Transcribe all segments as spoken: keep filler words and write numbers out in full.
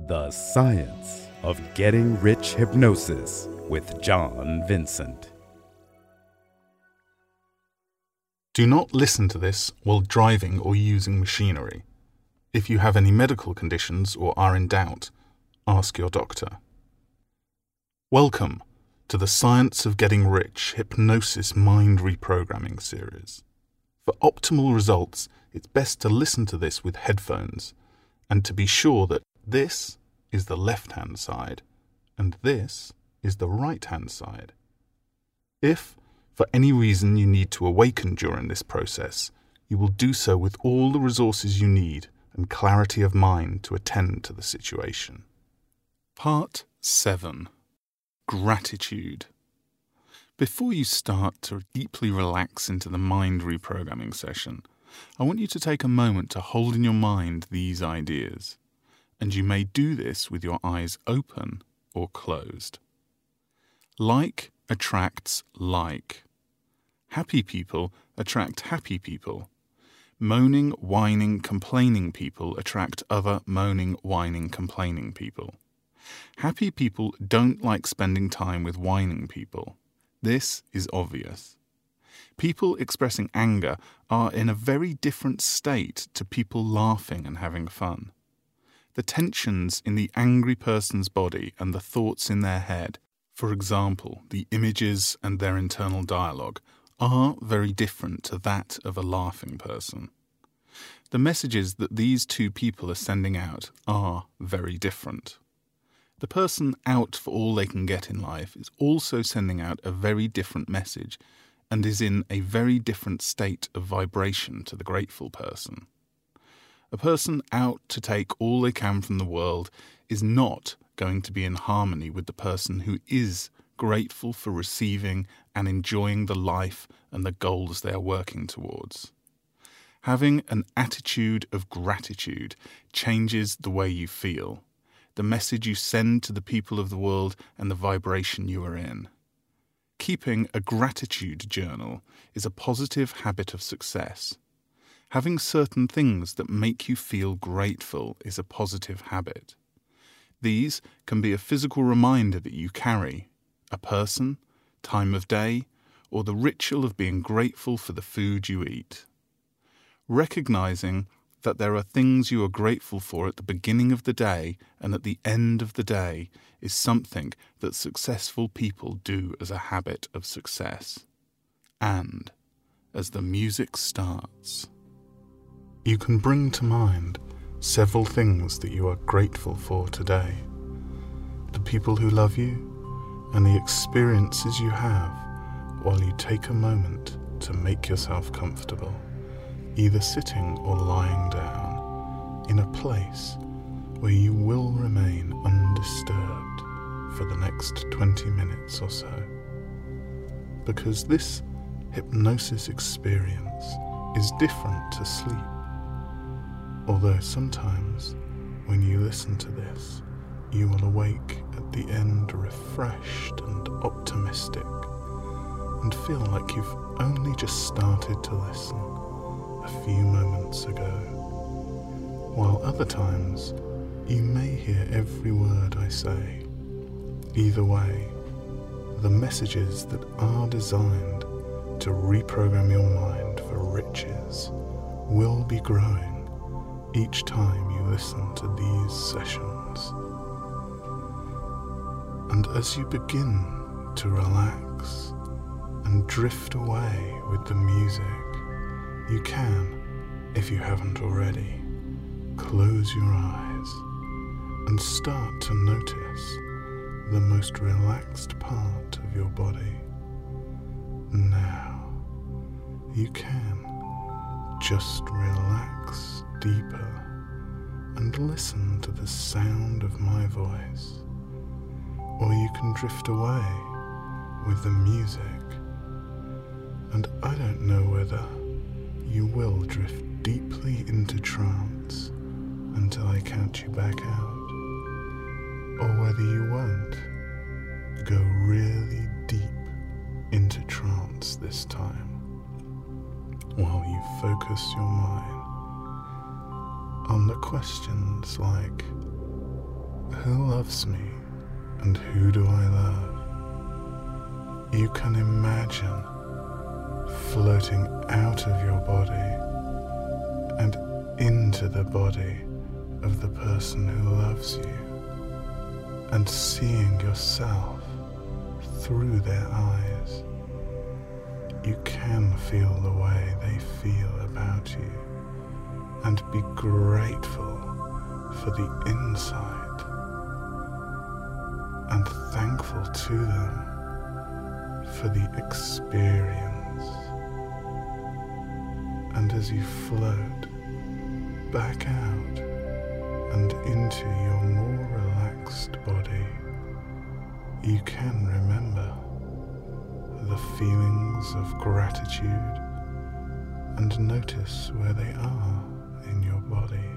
The Science of Getting Rich Hypnosis with John Vincent. Do not listen to this while driving or using machinery. If you have any medical conditions or are in doubt, ask your doctor. Welcome to the Science of Getting Rich Hypnosis Mind Reprogramming series. For optimal results, it's best to listen to this with headphones and to be sure that this is the left-hand side and this is the right-hand side. If, for any reason, you need to awaken during this process, you will do so with all the resources you need and clarity of mind to attend to the situation. Part seven. Gratitude. Before you start to deeply relax into the mind reprogramming session, I want you to take a moment to hold in your mind these ideas, and you may do this with your eyes open or closed. Like attracts like. Happy people attract happy people. Moaning, whining, complaining people attract other moaning, whining, complaining people. Happy people don't like spending time with whining people. This is obvious. People expressing anger are in a very different state to people laughing and having fun. The tensions in the angry person's body and the thoughts in their head, for example, the images and their internal dialogue, are very different to that of a laughing person. The messages that these two people are sending out are very different. The person out for all they can get in life is also sending out a very different message and is in a very different state of vibration to the grateful person. A person out to take all they can from the world is not going to be in harmony with the person who is grateful for receiving and enjoying the life and the goals they are working towards. Having an attitude of gratitude changes the way you feel, the message you send to the people of the world and the vibration you are in. Keeping a gratitude journal is a positive habit of success. Having certain things that make you feel grateful is a positive habit. These can be a physical reminder that you carry, a person, time of day, or the ritual of being grateful for the food you eat. Recognizing that there are things you are grateful for at the beginning of the day and at the end of the day is something that successful people do as a habit of success. And as the music starts, you can bring to mind several things that you are grateful for today. The people who love you and the experiences you have while you take a moment to make yourself comfortable, either sitting or lying down, in a place where you will remain undisturbed for the next twenty minutes or so. Because this hypnosis experience is different to sleep. Although sometimes, when you listen to this, you will awake at the end refreshed and optimistic, and feel like you've only just started to listen a few moments ago. While other times, you may hear every word I say. Either way, the messages that are designed to reprogram your mind for riches will be growing each time you listen to these sessions. And as you begin to relax and drift away with the music, you can, if you haven't already, close your eyes and start to notice the most relaxed part of your body. Now, you can just relax deeper and listen to the sound of my voice, or you can drift away with the music, and I don't know whether you will drift deeply into trance until I count you back out, or whether you won't go really deep into trance this time while you focus your mind on the questions like, Who loves me and who do I love? You can imagine floating out of your body and into the body of the person who loves you, and seeing yourself through their eyes. You can feel the way they feel about you and be grateful for the insight and thankful to them for the experience. And as you float back out and into your more relaxed body, you can remember the feelings of gratitude and notice where they are in your body.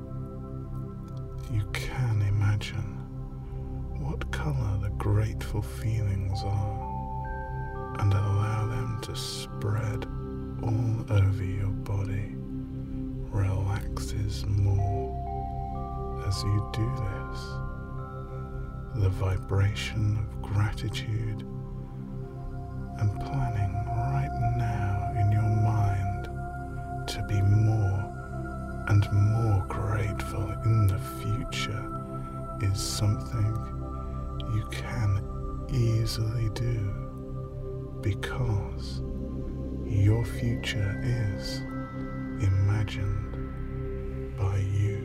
You can imagine what colour the grateful feelings are and allow them to spread all over your body, relaxes more as you do this. The vibration of gratitude and planning right now in your mind to be more and more grateful in the future is something you can easily do, because your future is imagined by you.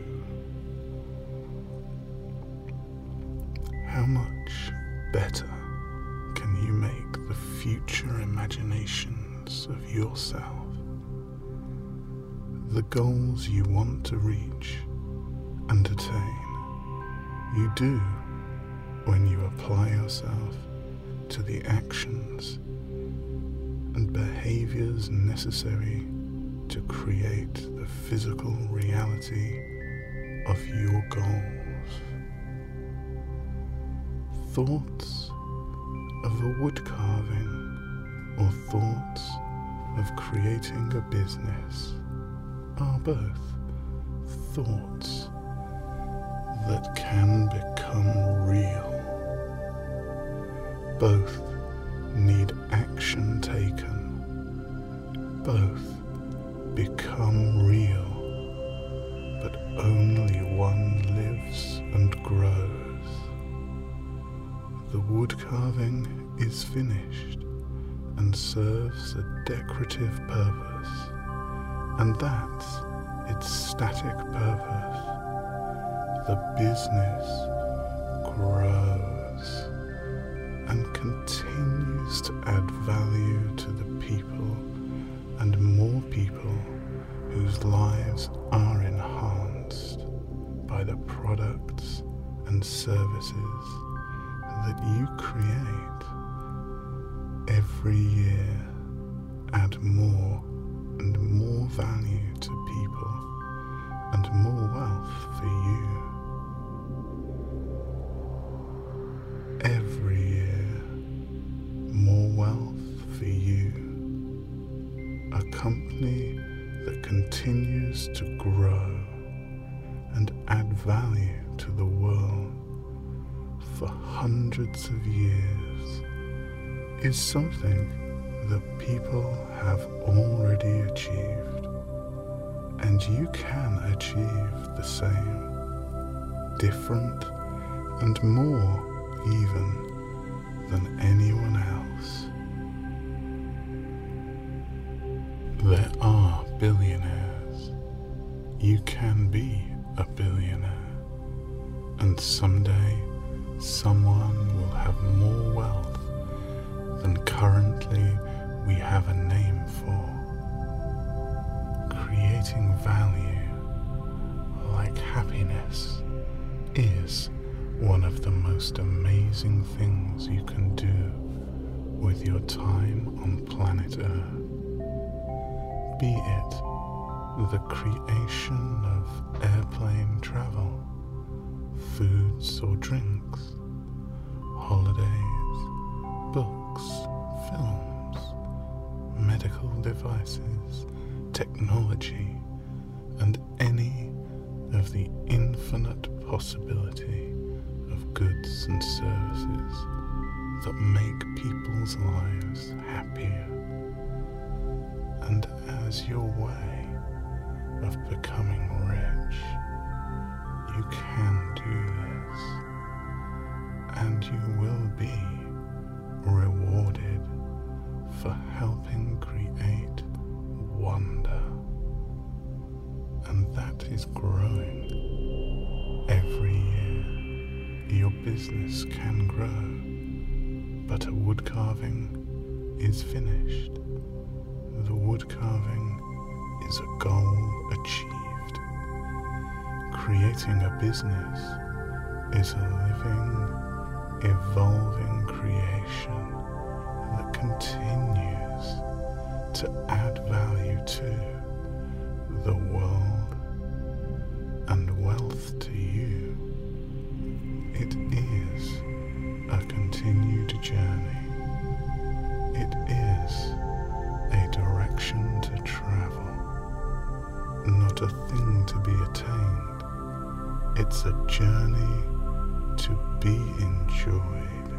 How much better can you make the future imaginations of yourself? The goals you want to reach and attain, you do when you apply yourself to the actions and behaviors necessary to create the physical reality of your goals. Thoughts of a wood carving or thoughts of creating a business are both thoughts that can become real. Both need action taken. Both become real, but only one lives and grows. The wood carving is finished and serves a decorative purpose, and that's its static purpose. The business grows and continues to add value to the people and more people whose lives are enhanced by the products and services that you create. Every year, add more and more value to people and more wealth for you. Every year, more wealth for you. A company that continues to grow and add value to the world for hundreds of years is something that people have already achieved, and you can achieve the same, different and more even than anyone else. There are billionaires. You can be a billionaire, and someday someone will have more wealth than currently we have a name for. Creating value, like happiness, is one of the most amazing things you can do with your time on planet Earth. Be it the creation of airplane travel, foods or drinks, holidays, books, films, medical devices, technology, and any of the infinite possibility goods and services that make people's lives happier. And as your way of becoming rich, you can do this, and you will be rewarded for helping create wonder. And that is growing. Every year, your business can grow, but a wood carving is finished. The wood carving is a goal achieved. Creating a business is a living, evolving creation that continues to add value to the world and wealth to you. It is a continued journey. It is a direction to travel, not a thing to be attained. It's a journey to be enjoyed.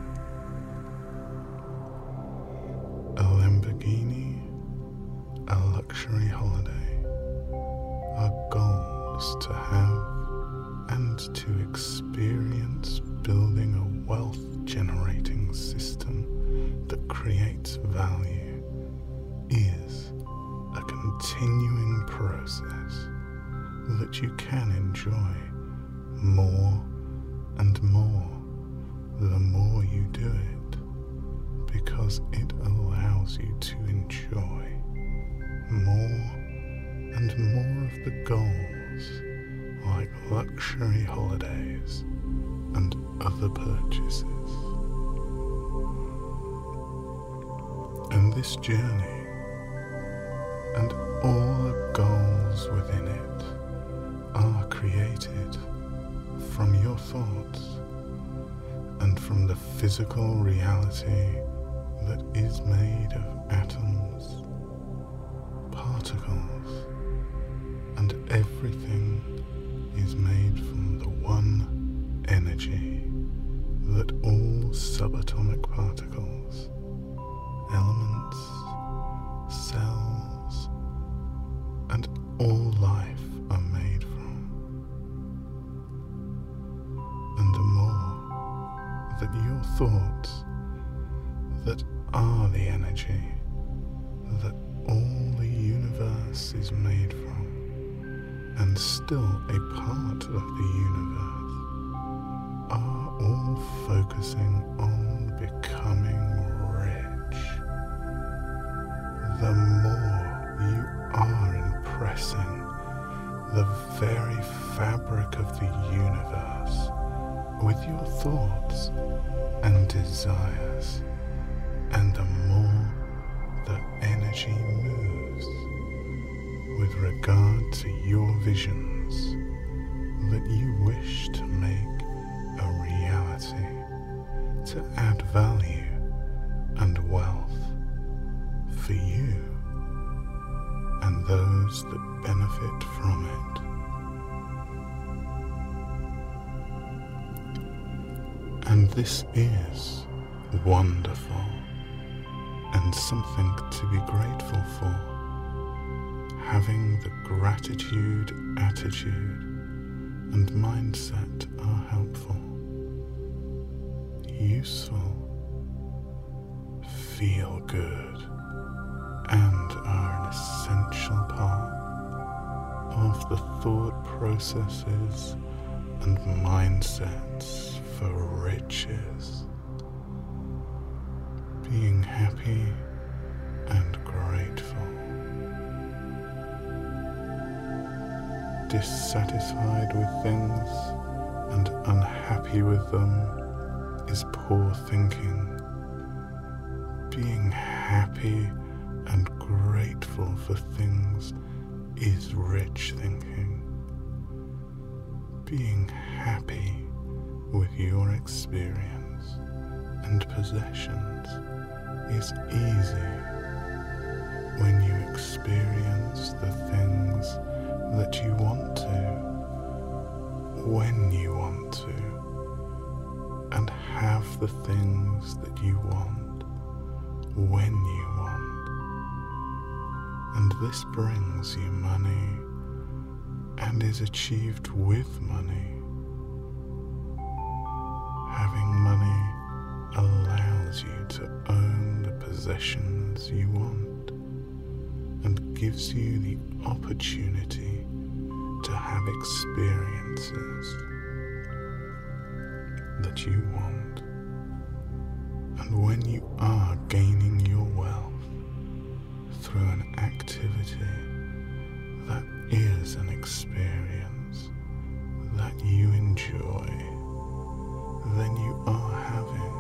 A Lamborghini, a luxury holiday, are goals to have and to experience, building a wealth-generating system that creates value is a continuing process that you can enjoy more and more the more you do it, because it allows you to enjoy more and more of the goals, like luxury holidays and other purchases. And this journey and all the goals within it are created from your thoughts and from the physical reality that is made of atoms, particles, and everything is made from the one energy that all subatomic particles, elements, cells, and all life are made from. And the more that your thoughts, that are the energy that all the universe is made from, and still a part of the universe, are all focusing on becoming rich, the more you are impressing the very fabric of the universe with your thoughts and desires, and the more the energy moves with regard to your visions that you wish to make a reality, to add value and wealth for you and those that benefit from it. And this is wonderful and something to be grateful for. Having the gratitude attitude and mindset are helpful, useful, feel good, and are an essential part of the thought processes and mindsets for riches. Being happy and grateful. Dissatisfied with things and unhappy with them is poor thinking. Being happy and grateful for things is rich thinking. Being happy with your experience and possessions is easy when you experience the things that you want to, when you want to, the things that you want when you want, and this brings you money and is achieved with money. Having money allows you to own the possessions you want and gives you the opportunity to have experiences that you want. And when you are gaining your wealth through an activity that is an experience that you enjoy, then you are having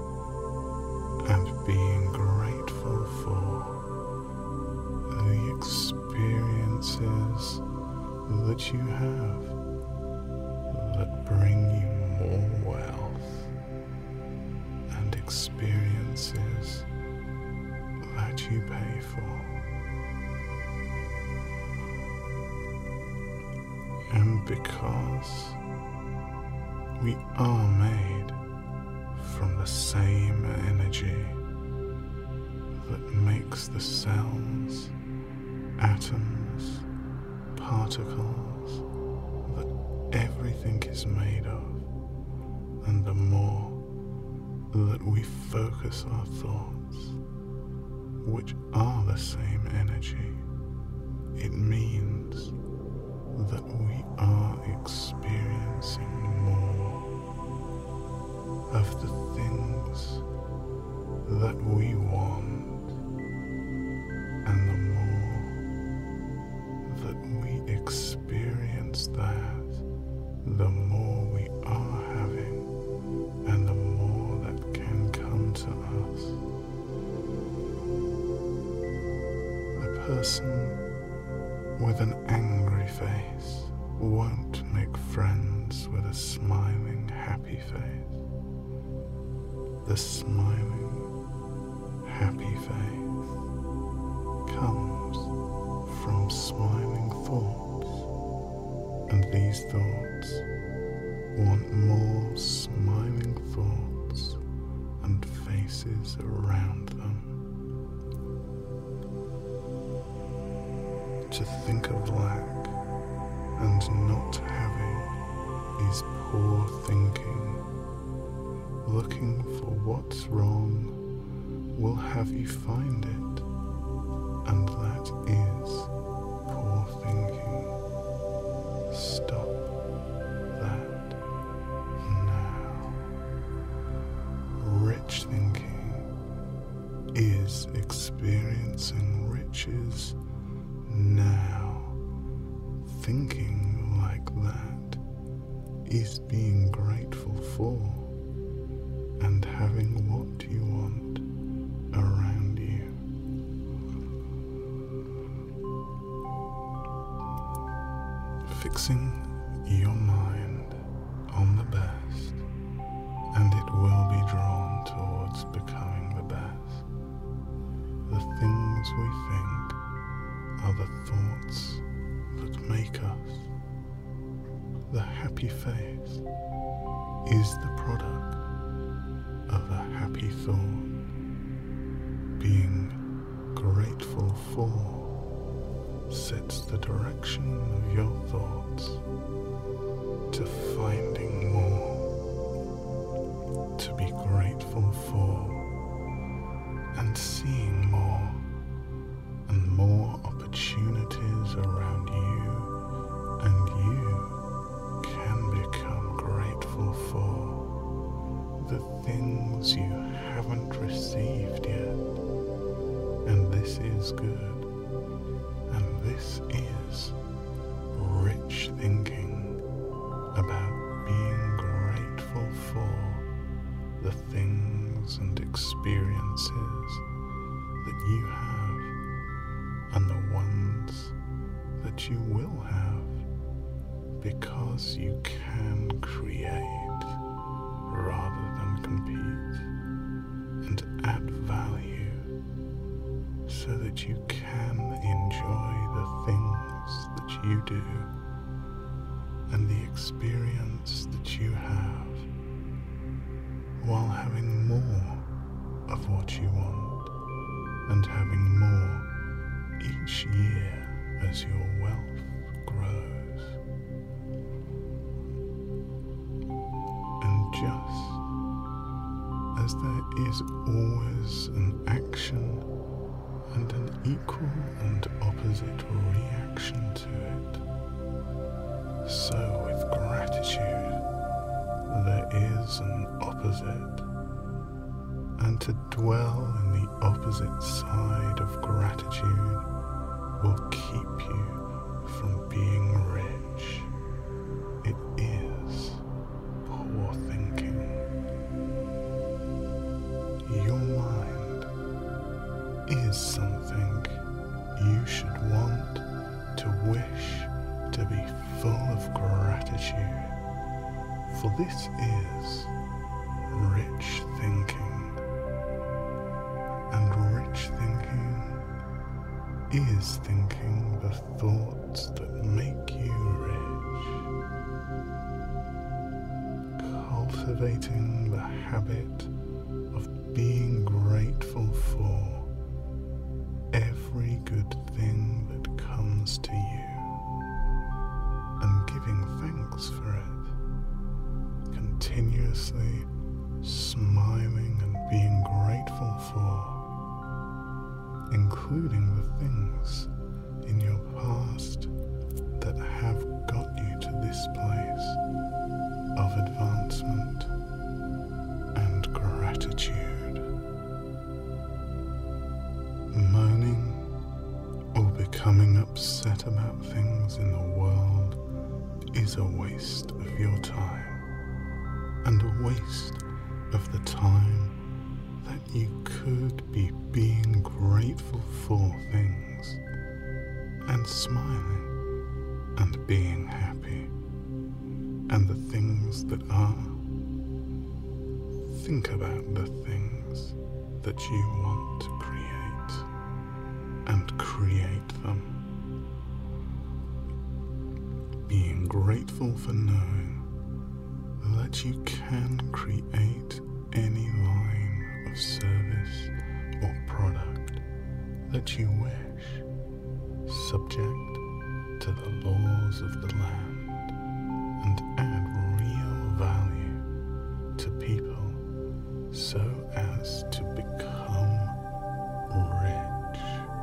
and being grateful for the experiences that you have that bring you more wealth and experiences that you pay for. And because we are made from the same energy that makes the cells, atoms, particles, that everything is made of, and the more that we focus our thoughts, which are the same energy, it means that we are experiencing more of the things that we want, and the more that we experience that, the more we are having, and the more that can come to us. A person with an angry face won't make friends with a smiling, happy face. The smiling, happy face comes from smiling thoughts, and these thoughts want more smiling thoughts and faces around them. To think of lack and not having is poor thinking. Looking for what's wrong will have you find it, and that is poor thinking. Stop that now. Rich thinking is experiencing riches now. Thinking like that is being grateful for and having what you want around you. Fixing your mind on the best, and it will be drawn towards becoming the best. The things we think are the thoughts that make us. The happy face is the product of a happy thought. Being grateful for sets the direction of your thoughts to finding more, to be grateful for, and seeing more and more opportunities around you, and you can become grateful for the things you haven't received yet. And this is good. And this is rich thinking about being grateful for the things and experiences that you have, and the ones that you will have, because you can create rather than compete, and add value so that you can enjoy the things that you do and the experience that you have, while having of what you want and having more each year as your wealth grows. And just as there is always an action and an equal and opposite reaction to it, so with gratitude there is an opposite, and to dwell in the opposite side of gratitude will keep you from being rich. It is poor thinking. Your mind is something you should want to wish to be full of gratitude, for this is rich thinking, and rich thinking is thinking the thoughts that make you rich, cultivating the habit of being grateful for every good thing that comes to you and giving thanks for it, continuously smiling and being grateful for, including the things in your past that have got you to this place of advancement and gratitude. Moaning or becoming upset about things in the world is a waste of your time, and a waste of the time that you could be being grateful for things and smiling and being happy, and the things that are. Think about the things that you want to create and create them. Being grateful for knowing that you can create any line of service or product that you wish, subject to the laws of the land, and add real value to people so as to become rich.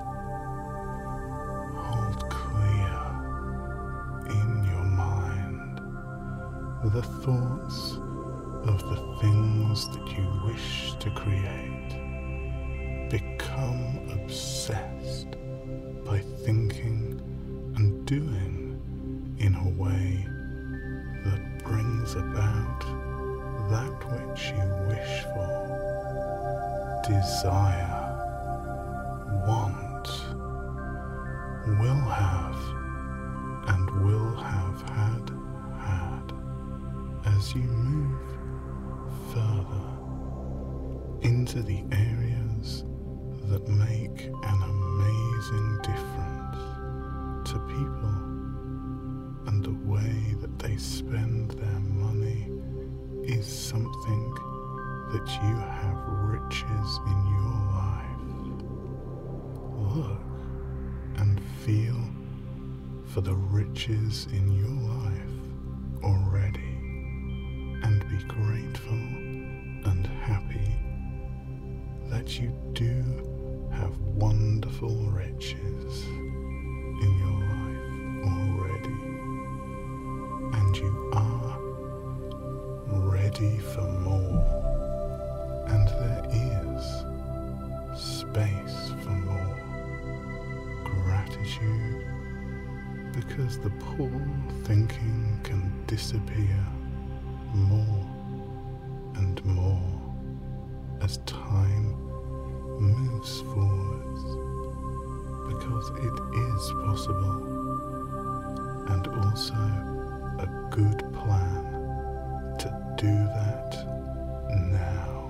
Hold clear in your mind the thoughts of the things that you wish to create. Become obsessed by thinking and doing in a way that brings about that which you wish for, desire, want, will have, and will have had, had, as you move further into the areas that make an amazing difference to people and the way that they spend their money is something that you have riches in your life. Look and feel for the riches in your life already, and be grateful and happy that you do have wonderful riches in your life already, and you are ready for more, and there is space for more gratitude, because the poor thinking can disappear more and more as time moves forwards, because it is possible, and also a good plan to do that now.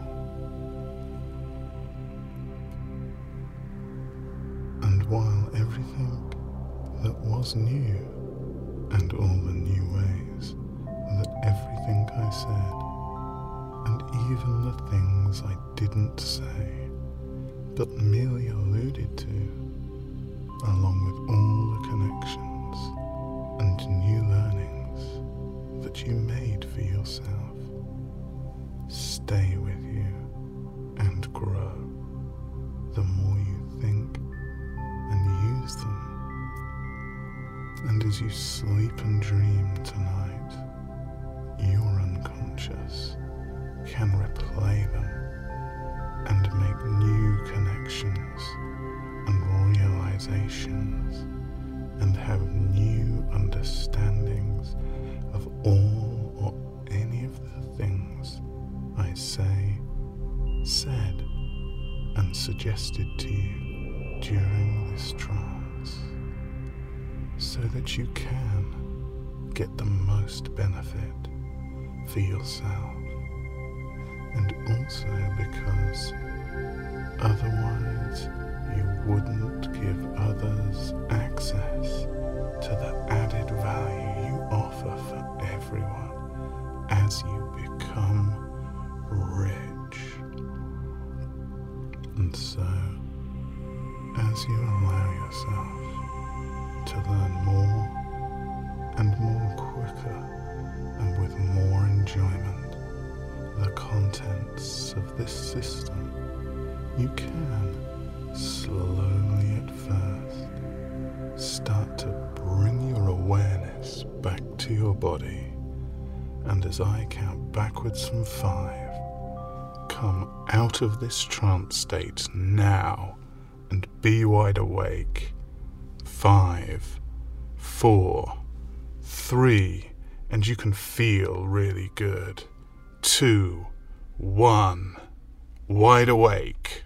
And while everything that was new, and all the new ways that everything I said, and even the things I didn't say, but merely alluded to, along with all the connections and new learnings that you made for yourself, stay with you and grow the more you think and use them. And as you sleep and dream tonight, your unconscious can replay them and make new connections and realizations and have new understandings of all or any of the things I say, said, and suggested to you during this trance, so that you can get the most benefit for yourself, and also because otherwise you wouldn't give others access to the added value you offer for everyone as you become rich. And so, as you allow yourself to learn more and more quicker and with more enjoyment the contents of this system, you can, slowly at first, start to bring your awareness back to your body, and as I count backwards from five, come out of this trance state now and be wide awake. Five, four, three, and you can feel really good. Two, one, wide awake.